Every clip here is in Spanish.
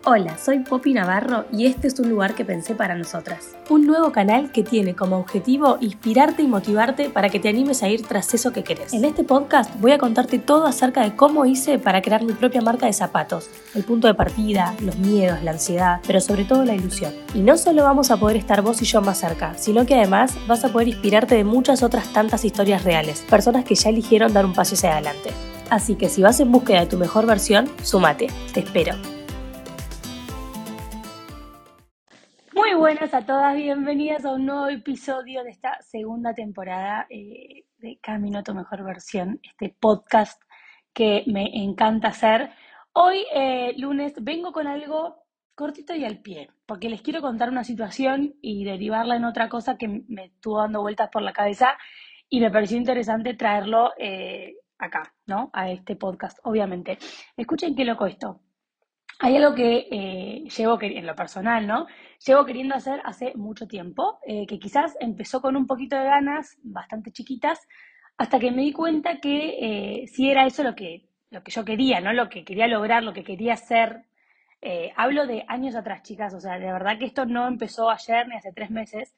Hola, soy Poppy Navarro y este es un lugar que pensé para nosotras. Un nuevo canal que tiene como objetivo inspirarte y motivarte para que te animes a ir tras eso que querés. En este podcast voy a contarte todo acerca de cómo hice para crear mi propia marca de zapatos, el punto de partida, los miedos, la ansiedad, pero sobre todo la ilusión. Y no solo vamos a poder estar vos y yo más cerca, sino que además vas a poder inspirarte de muchas otras tantas historias reales, personas que ya eligieron dar un paso hacia adelante. Así que si vas en búsqueda de tu mejor versión, súmate, te espero. Muy buenas a todas, bienvenidas a un nuevo episodio de esta segunda temporada de Camino a tu mejor versión, este podcast que me encanta hacer. Hoy, lunes, vengo con algo cortito y al pie, porque les quiero contar una situación y derivarla en otra cosa que me estuvo dando vueltas por la cabeza y me pareció interesante traerlo acá, ¿no? A este podcast, obviamente. Escuchen qué loco esto. Hay algo que en lo personal, ¿no? Llevo queriendo hacer hace mucho tiempo, que quizás empezó con un poquito de ganas, bastante chiquitas, hasta que me di cuenta que sí era eso lo que yo quería, ¿no? Lo que quería lograr, lo que quería hacer. Hablo de años atrás, chicas, o sea, de verdad que esto no empezó ayer ni hace 3 meses.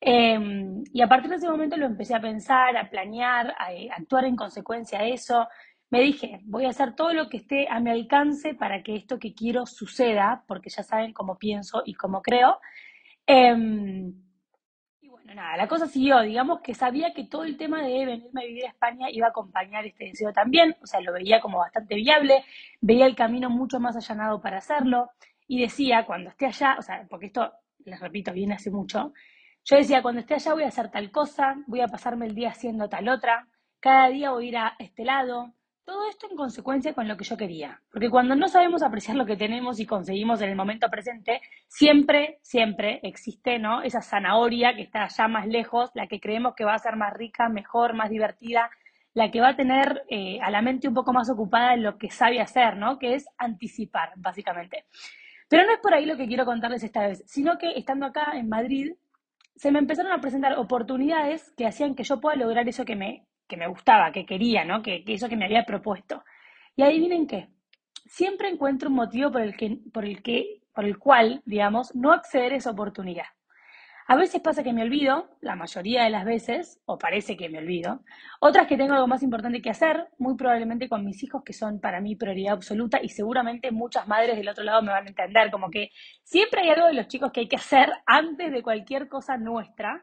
Y a partir de ese momento lo empecé a pensar, a planear, a actuar en consecuencia a eso. Me dije, voy a hacer todo lo que esté a mi alcance para que esto que quiero suceda, porque ya saben cómo pienso y cómo creo. Eh, y bueno, nada, la cosa siguió. Digamos que sabía que todo el tema de venirme a vivir a España iba a acompañar este deseo también. O sea, lo veía como bastante viable, veía el camino mucho más allanado para hacerlo. Y decía, cuando esté allá, o sea, porque esto, les repito, viene hace mucho, yo decía, cuando esté allá voy a hacer tal cosa, voy a pasarme el día haciendo tal otra, cada día voy a ir a este lado. Todo esto en consecuencia con lo que yo quería. Porque cuando no sabemos apreciar lo que tenemos y conseguimos en el momento presente, siempre, siempre existe, ¿no? Esa zanahoria que está allá más lejos, la que creemos que va a ser más rica, mejor, más divertida, la que va a tener a la mente un poco más ocupada en lo que sabe hacer, ¿no? Que es anticipar, básicamente. Pero no es por ahí lo que quiero contarles esta vez, sino que estando acá en Madrid, se me empezaron a presentar oportunidades que hacían que yo pueda lograr eso que me gustaba, que quería, ¿no? Que eso que me había propuesto. Y adivinen qué, siempre encuentro un motivo por el cual, digamos, no acceder a esa oportunidad. A veces pasa que me olvido, la mayoría de las veces, o parece que me olvido. Otras que tengo algo más importante que hacer, muy probablemente con mis hijos, que son para mí prioridad absoluta, y seguramente muchas madres del otro lado me van a entender, como que siempre hay algo de los chicos que hay que hacer antes de cualquier cosa nuestra.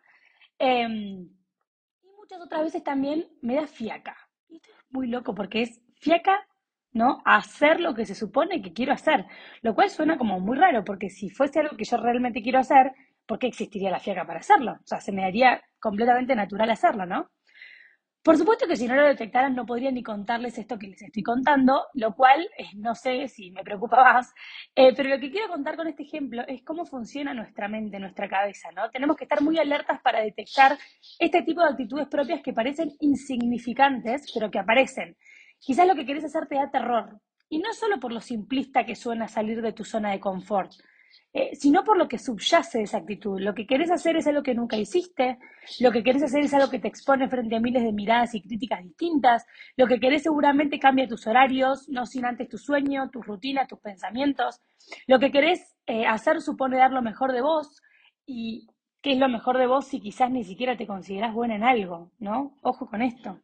Y muchas otras veces también me da fiaca. Y esto es muy loco porque es fiaca, ¿no? Hacer lo que se supone que quiero hacer. Lo cual suena como muy raro, porque si fuese algo que yo realmente quiero hacer, ¿por qué existiría la fiaca para hacerlo? O sea, se me haría completamente natural hacerlo, ¿no? Por supuesto que si no lo detectaran no podría ni contarles esto que les estoy contando, lo cual no sé si me preocupa más, pero lo que quiero contar con este ejemplo es cómo funciona nuestra mente, nuestra cabeza, ¿no? Tenemos que estar muy alertas para detectar este tipo de actitudes propias que parecen insignificantes, pero que aparecen. Quizás lo que querés hacer te da terror, y no solo por lo simplista que suena salir de tu zona de confort, sino por lo que subyace esa actitud. Lo que querés hacer es algo que nunca hiciste, lo que querés hacer es algo que te expone frente a miles de miradas y críticas distintas, lo que querés seguramente cambia tus horarios, no sin antes tu sueño, tus rutinas, tus pensamientos. Lo que querés hacer supone dar lo mejor de vos, y ¿qué es lo mejor de vos si quizás ni siquiera te considerás buena en algo, ¿no? Ojo con esto.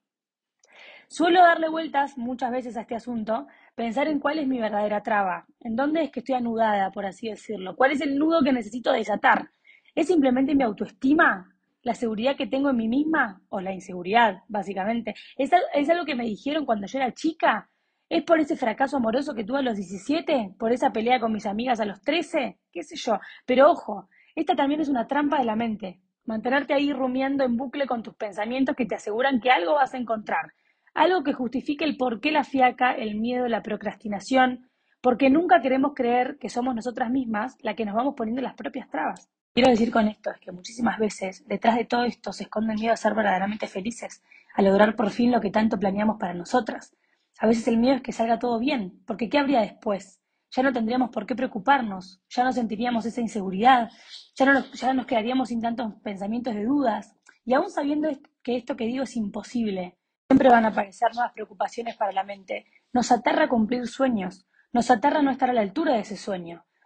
Suelo darle vueltas muchas veces a este asunto, pensar en cuál es mi verdadera traba, en dónde es que estoy anudada, por así decirlo, cuál es el nudo que necesito desatar. ¿Es simplemente mi autoestima? ¿La seguridad que tengo en mí misma? ¿O la inseguridad, básicamente? ¿Es algo que me dijeron cuando yo era chica? ¿Es por ese fracaso amoroso que tuve a los 17? ¿Por esa pelea con mis amigas a los 13? ¿Qué sé yo? Pero ojo, esta también es una trampa de la mente. Mantenerte ahí rumiando en bucle con tus pensamientos que te aseguran que algo vas a encontrar, algo que justifique el por qué la fiaca, el miedo, la procrastinación, porque nunca queremos creer que somos nosotras mismas las que nos vamos poniendo las propias trabas. Quiero decir con esto es que muchísimas veces detrás de todo esto se esconde el miedo a ser verdaderamente felices, a lograr por fin lo que tanto planeamos para nosotras. A veces el miedo es que salga todo bien, porque ¿qué habría después? Ya no tendríamos por qué preocuparnos, ya no sentiríamos esa inseguridad, ya nos quedaríamos sin tantos pensamientos de dudas. Y aún sabiendo que esto que digo es imposible, siempre van a aparecer nuevas preocupaciones para la mente. Nos aterra cumplir sueños, nos aterra no estar a la altura de ese sueño,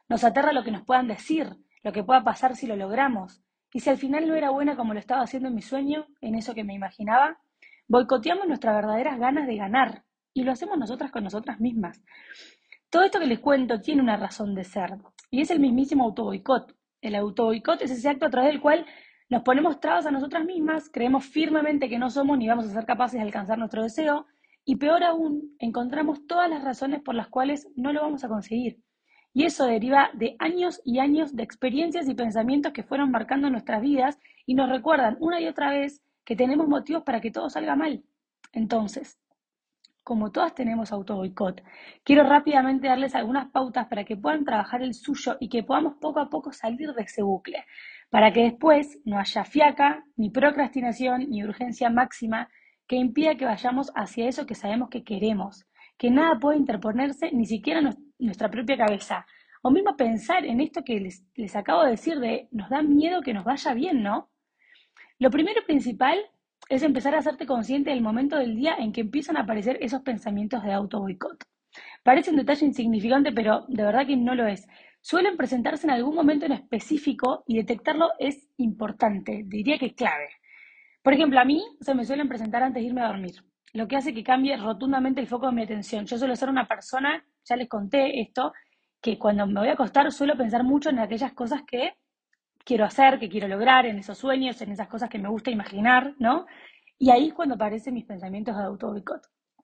Nos aterra lo que nos puedan decir, lo que pueda pasar si lo logramos. Y si al final no era buena como lo estaba haciendo en mi sueño, en eso que me imaginaba, boicoteamos nuestras verdaderas ganas de ganar y lo hacemos nosotras con nosotras mismas. Todo esto que les cuento tiene una razón de ser y es el mismísimo autoboicot. El autoboicot es ese acto a través del cual nos ponemos trabas a nosotras mismas, creemos firmemente que no somos ni vamos a ser capaces de alcanzar nuestro deseo y peor aún, encontramos todas las razones por las cuales no lo vamos a conseguir. Y eso deriva de años y años de experiencias y pensamientos que fueron marcando nuestras vidas y nos recuerdan una y otra vez que tenemos motivos para que todo salga mal. Entonces, como todas tenemos autoboicot, quiero rápidamente darles algunas pautas para que puedan trabajar el suyo y que podamos poco a poco salir de ese bucle, para que después no haya fiaca, ni procrastinación, ni urgencia máxima que impida que vayamos hacia eso que sabemos que queremos, que nada puede interponerse, ni siquiera nuestra propia cabeza. O mismo pensar en esto que les acabo de decir de nos da miedo que nos vaya bien, ¿no? Lo primero y principal es empezar a hacerte consciente del momento del día en que empiezan a aparecer esos pensamientos de auto boicot. Parece un detalle insignificante, pero de verdad que no lo es. Suelen presentarse en algún momento en específico y detectarlo es importante, diría que clave. Por ejemplo, a mí se me suelen presentar antes de irme a dormir, lo que hace que cambie rotundamente el foco de mi atención. Yo suelo ser una persona, ya les conté esto, que cuando me voy a acostar suelo pensar mucho en aquellas cosas que quiero hacer, que quiero lograr, en esos sueños, en esas cosas que me gusta imaginar, ¿no? Y ahí es cuando aparecen mis pensamientos de auto-boicot.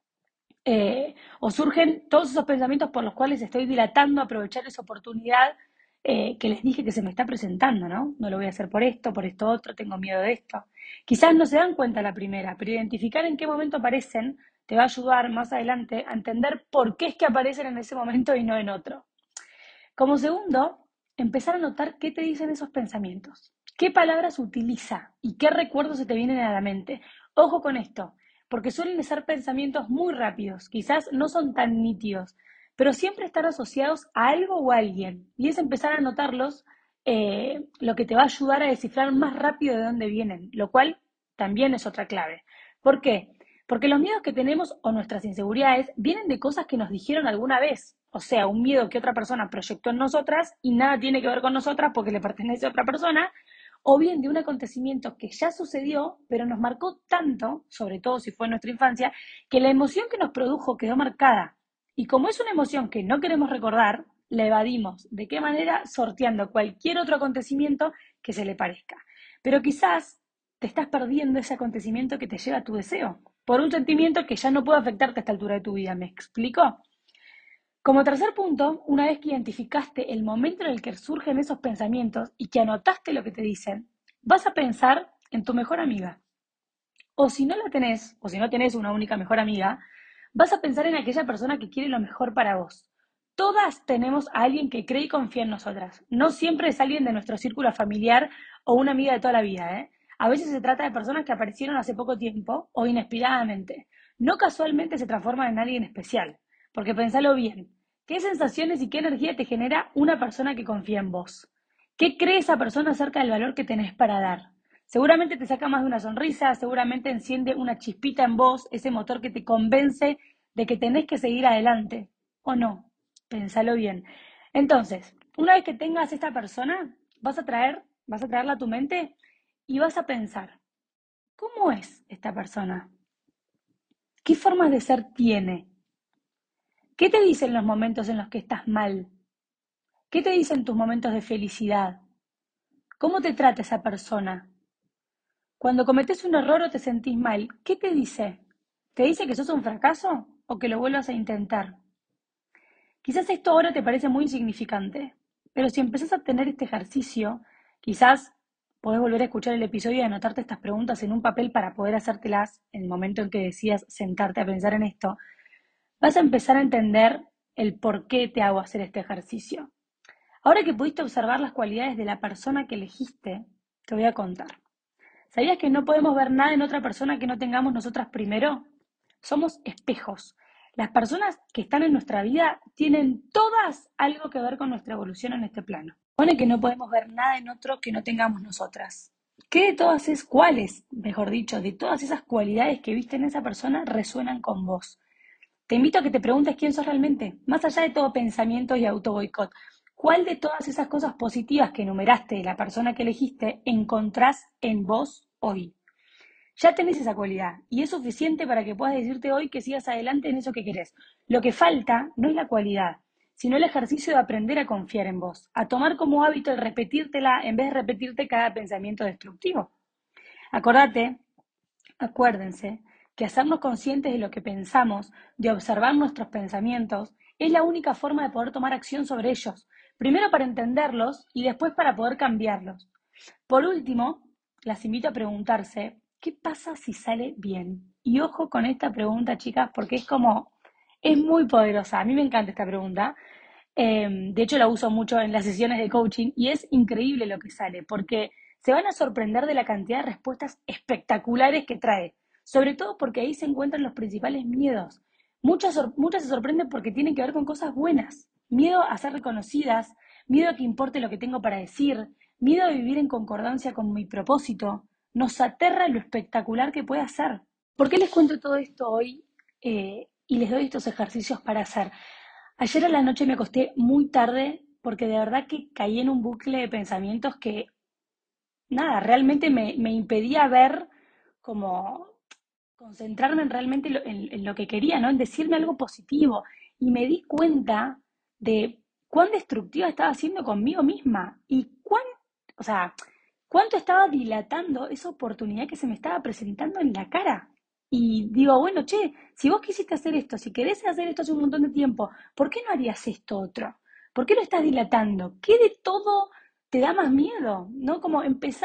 O surgen todos esos pensamientos por los cuales estoy dilatando aprovechar esa oportunidad que les dije que se me está presentando, ¿no? No lo voy a hacer por esto otro, tengo miedo de esto. Quizás no se dan cuenta la primera, pero identificar en qué momento aparecen te va a ayudar más adelante a entender por qué es que aparecen en ese momento y no en otro. Como segundo, empezar a notar qué te dicen esos pensamientos, qué palabras utiliza y qué recuerdos se te vienen a la mente. Ojo con esto, porque suelen ser pensamientos muy rápidos, quizás no son tan nítidos, pero siempre están asociados a algo o a alguien. Y es empezar a notarlos lo que te va a ayudar a descifrar más rápido de dónde vienen, lo cual también es otra clave. ¿Por qué? Porque los miedos que tenemos o nuestras inseguridades vienen de cosas que nos dijeron alguna vez. O sea, un miedo que otra persona proyectó en nosotras y nada tiene que ver con nosotras porque le pertenece a otra persona. O bien de un acontecimiento que ya sucedió, pero nos marcó tanto, sobre todo si fue en nuestra infancia, que la emoción que nos produjo quedó marcada. Y como es una emoción que no queremos recordar, la evadimos. ¿De qué manera? Sorteando cualquier otro acontecimiento que se le parezca. Pero quizás te estás perdiendo ese acontecimiento que te lleva a tu deseo por un sentimiento que ya no puede afectarte a esta altura de tu vida. ¿Me explico? Como tercer punto, una vez que identificaste el momento en el que surgen esos pensamientos y que anotaste lo que te dicen, vas a pensar en tu mejor amiga. O si no la tenés, o si no tenés una única mejor amiga, vas a pensar en aquella persona que quiere lo mejor para vos. Todas tenemos a alguien que cree y confía en nosotras. No siempre es alguien de nuestro círculo familiar o una amiga de toda la vida, ¿eh? A veces se trata de personas que aparecieron hace poco tiempo o inesperadamente. No casualmente se transforman en alguien especial. Porque pensalo bien, ¿qué sensaciones y qué energía te genera una persona que confía en vos? ¿Qué cree esa persona acerca del valor que tenés para dar? Seguramente te saca más de una sonrisa, seguramente enciende una chispita en vos, ese motor que te convence de que tenés que seguir adelante. ¿O no? Pénsalo bien. Entonces, una vez que tengas esta persona, vas a traerla a tu mente y vas a pensar, ¿cómo es esta persona? ¿Qué formas de ser tiene? ¿Qué te dicen los momentos en los que estás mal? ¿Qué te dicen tus momentos de felicidad? ¿Cómo te trata esa persona? Cuando cometés un error o te sentís mal, ¿qué te dice? ¿Te dice que sos un fracaso o que lo vuelvas a intentar? Quizás esto ahora te parece muy insignificante, pero si empezás a tener este ejercicio, quizás podés volver a escuchar el episodio y anotarte estas preguntas en un papel para poder hacértelas en el momento en que decidas sentarte a pensar en esto, vas a empezar a entender el por qué te hago hacer este ejercicio. Ahora que pudiste observar las cualidades de la persona que elegiste, te voy a contar. ¿Sabías que no podemos ver nada en otra persona que no tengamos nosotras primero? Somos espejos. Las personas que están en nuestra vida tienen todas algo que ver con nuestra evolución en este plano. Pone que no podemos ver nada en otro que no tengamos nosotras. ¿Qué de todas es cuáles, mejor dicho, de todas esas cualidades que viste en esa persona resuenan con vos? Te invito a que te preguntes quién sos realmente, más allá de todo pensamiento y auto boicot. ¿Cuál de todas esas cosas positivas que enumeraste de la persona que elegiste encontrás en vos hoy? Ya tenés esa cualidad y es suficiente para que puedas decirte hoy que sigas adelante en eso que querés. Lo que falta no es la cualidad, sino el ejercicio de aprender a confiar en vos, a tomar como hábito el repetírtela en vez de repetirte cada pensamiento destructivo. Acordate, acuérdense, que hacernos conscientes de lo que pensamos, de observar nuestros pensamientos, es la única forma de poder tomar acción sobre ellos. Primero para entenderlos y después para poder cambiarlos. Por último, las invito a preguntarse, ¿qué pasa si sale bien? Y ojo con esta pregunta, chicas, porque es muy poderosa. A mí me encanta esta pregunta. De hecho, la uso mucho en las sesiones de coaching y es increíble lo que sale, porque se van a sorprender de la cantidad de respuestas espectaculares que trae. Sobre todo porque ahí se encuentran los principales miedos. Muchas se sorprenden porque tienen que ver con cosas buenas. Miedo a ser reconocidas, miedo a que importe lo que tengo para decir, miedo a vivir en concordancia con mi propósito. Nos aterra lo espectacular que puede hacer. ¿Por qué les cuento todo esto hoy y les doy estos ejercicios para hacer? Ayer a la noche me acosté muy tarde porque de verdad que caí en un bucle de pensamientos que, nada, realmente me impedía ver como concentrarme en realmente en lo que quería, ¿no? En decirme algo positivo. Y me di cuenta de cuán destructiva estaba siendo conmigo misma y o sea, cuánto estaba dilatando esa oportunidad que se me estaba presentando en la cara. Y digo, bueno, che, si vos quisiste hacer esto, si querés hacer esto hace un montón de tiempo, ¿por qué no harías esto otro? ¿Por qué lo estás dilatando? ¿Qué de todo te da más miedo? ¿No? Como empezar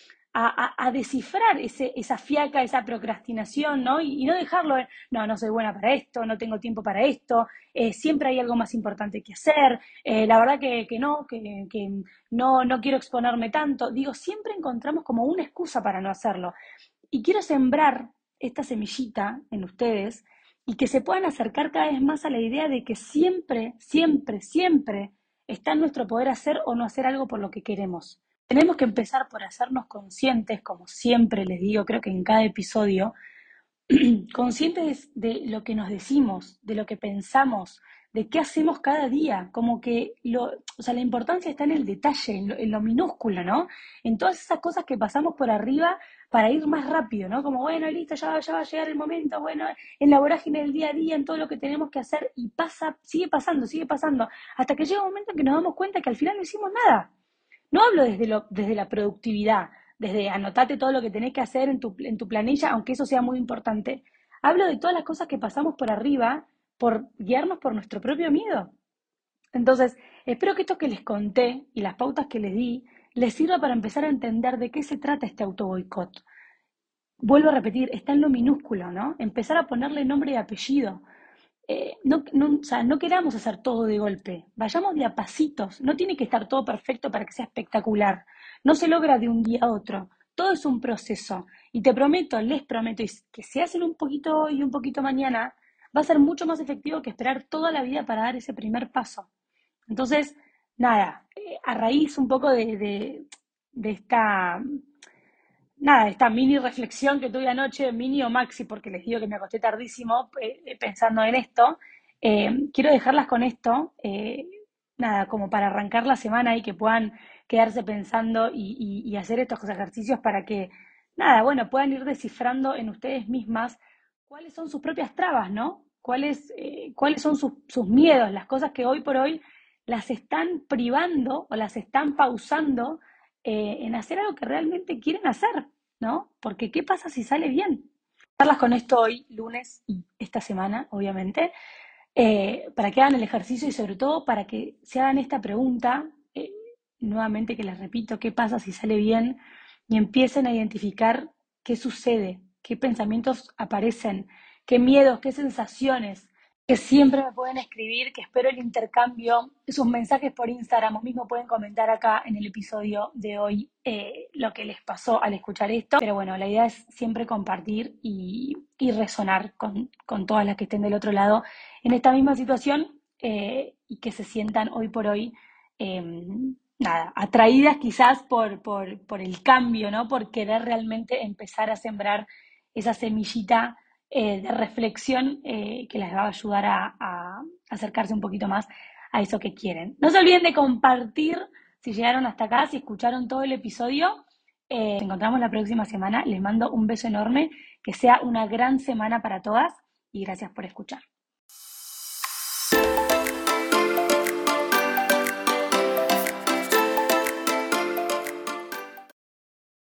a descifrar esa fiaca, esa procrastinación, ¿no? Y no dejarlo en, no, no soy buena para esto, no tengo tiempo para esto, siempre hay algo más importante que hacer, la verdad que no quiero exponerme tanto. Digo, siempre encontramos como una excusa para no hacerlo. Y quiero sembrar esta semillita en ustedes y que se puedan acercar cada vez más a la idea de que siempre, siempre, siempre está en nuestro poder hacer o no hacer algo por lo que queremos. Tenemos que empezar por hacernos conscientes, como siempre les digo, creo que en cada episodio, conscientes de lo que nos decimos, de lo que pensamos, de qué hacemos cada día, como que o sea, la importancia está en el detalle, en lo minúsculo, ¿no? En todas esas cosas que pasamos por arriba para ir más rápido, ¿no? Como, bueno, listo, ya va a llegar el momento, bueno, en la vorágine del día a día, en todo lo que tenemos que hacer, y sigue pasando, hasta que llega un momento en que nos damos cuenta que al final no hicimos nada. No hablo desde la productividad, desde anotate todo lo que tenés que hacer en tu planilla, aunque eso sea muy importante. Hablo de todas las cosas que pasamos por arriba por guiarnos por nuestro propio miedo. Entonces, espero que esto que les conté y las pautas que les di les sirva para empezar a entender de qué se trata este auto boicot. Vuelvo a repetir, está en lo minúsculo, ¿no? Empezar a ponerle nombre y apellido. O sea, no queramos hacer todo de golpe, vayamos de a pasitos, no tiene que estar todo perfecto para que sea espectacular, no se logra de un día a otro, todo es un proceso y te prometo, les prometo, que si hacen un poquito hoy y un poquito mañana, va a ser mucho más efectivo que esperar toda la vida para dar ese primer paso. Entonces, nada, a raíz un poco de esta mini reflexión que tuve anoche, mini o maxi, porque les digo que me acosté tardísimo pensando en esto, quiero dejarlas con esto, como para arrancar la semana y que puedan quedarse pensando y hacer estos ejercicios para que, bueno, puedan ir descifrando en ustedes mismas cuáles son sus propias trabas, ¿no? Cuáles son sus miedos, las cosas que hoy por hoy las están privando o las están pausando en hacer algo que realmente quieren hacer, ¿no? Porque ¿qué pasa si sale bien? Hablarlas con esto hoy, lunes y esta semana, obviamente, para que hagan el ejercicio y sobre todo para que se hagan esta pregunta, nuevamente que les repito, ¿qué pasa si sale bien? Y empiecen a identificar qué sucede, qué pensamientos aparecen, qué miedos, qué sensaciones, que siempre me pueden escribir, que espero el intercambio, sus mensajes por Instagram, o mismo pueden comentar acá en el episodio de hoy lo que les pasó al escuchar esto. Pero bueno, la idea es siempre compartir y resonar con todas las que estén del otro lado en esta misma situación y que se sientan hoy por hoy, eh, atraídas quizás por el cambio, ¿no? Por querer realmente empezar a sembrar esa semillita de reflexión que les va a ayudar a acercarse un poquito más a eso que quieren. No se olviden de compartir si llegaron hasta acá, si escucharon todo el episodio. Nos encontramos la próxima semana. Les mando un beso enorme. Que sea una gran semana para todas y gracias por escuchar.